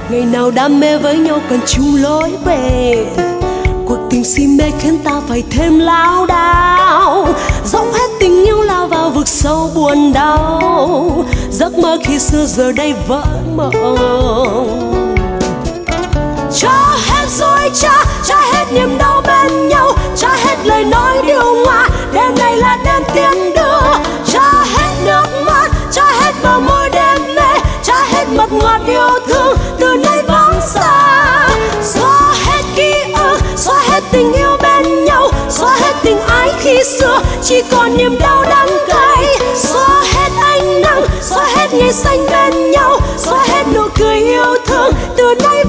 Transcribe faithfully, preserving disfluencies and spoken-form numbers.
Ngày nào đam mê với nhau còn chung lối về, cuộc tình si mê khiến ta phải thêm lao đao. Dốc hết tình yêu lao vào vực sâu buồn đau, giấc mơ khi xưa giờ đây vỡ mộng. Cho hết dối trá, cho hết niềm đau bên nhau, cho hết lời nói điều ngoa, đêm này là đêm tiến đưa. Cho hết nước mắt, cho hết bờ môi đêm mê, cho hết mật ngọt yêu thương từ nay vắng xa. Xóa hết ký ức, xóa hết tình yêu bên nhau, xóa hết tình ái khi xưa, chỉ còn niềm đau đắng cay. Xóa hết ánh nắng, xóa hết ngày xanh bên nhau, xóa hết nụ cười yêu thương từ nay